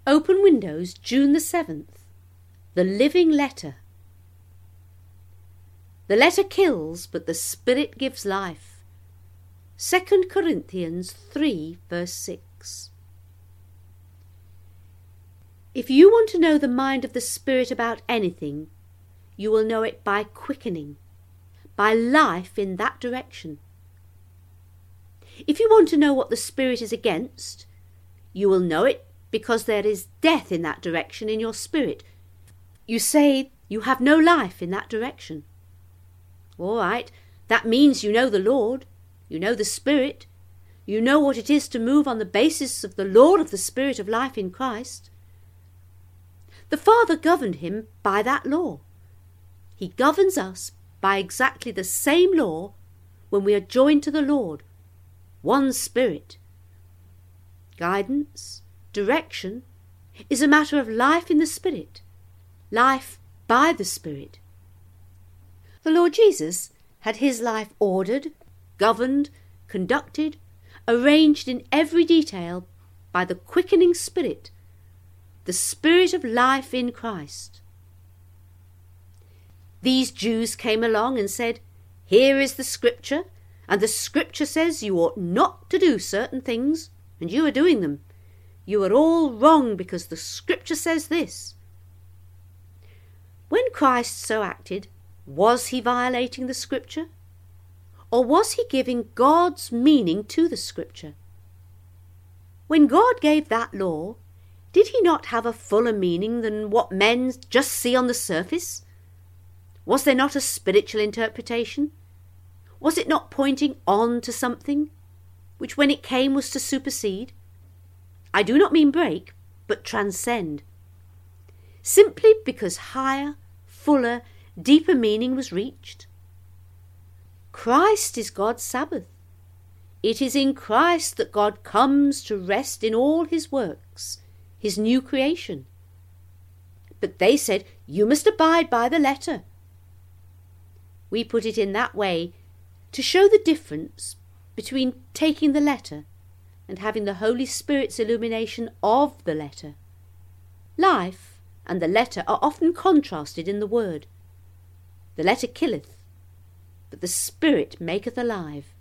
Open Windows, June the 7th. The Living Letter. The letter kills, but the Spirit gives life. 2 Corinthians 3 verse 6. If you want to know the mind of the Spirit about anything, you will know it by quickening, by life in that direction. If you want to know what the Spirit is against, you will know it because there is death in that direction in your spirit. You say you have no life in that direction. All right, that means you know the Lord, you know the Spirit, you know what it is to move on the basis of the law of the Spirit of life in Christ. The Father governed him by that law. He governs us by exactly the same law when we are joined to the Lord, one Spirit. Guidance, direction, is a matter of life in the Spirit, life by the Spirit. The Lord Jesus had his life ordered, governed, conducted, arranged in every detail by the quickening Spirit, the Spirit of life in Christ. These Jews came along and said, "Here is the Scripture, and the Scripture says you ought not to do certain things, and you are doing them. You are all wrong because the Scripture says this." When Christ so acted, was he violating the Scripture? Or was he giving God's meaning to the Scripture? When God gave that law, did he not have a fuller meaning than what men just see on the surface? Was there not a spiritual interpretation? Was it not pointing on to something, which when it came was to supersede? I do not mean break, but transcend. Simply because higher, fuller, deeper meaning was reached. Christ is God's Sabbath. It is in Christ that God comes to rest in all his works, his new creation. But they said, "You must abide by the letter." We put it in that way to show the difference between taking the letter and having the Holy Spirit's illumination of the letter. Life and the letter are often contrasted in the word. The letter killeth, but the Spirit maketh alive.